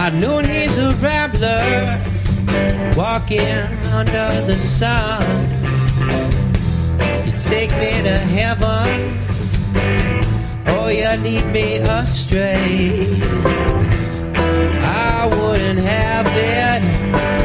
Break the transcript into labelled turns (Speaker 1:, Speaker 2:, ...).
Speaker 1: By noon he's a rambler, walking under the sun. You take me to heaven, or you lead me astray. I wouldn't have it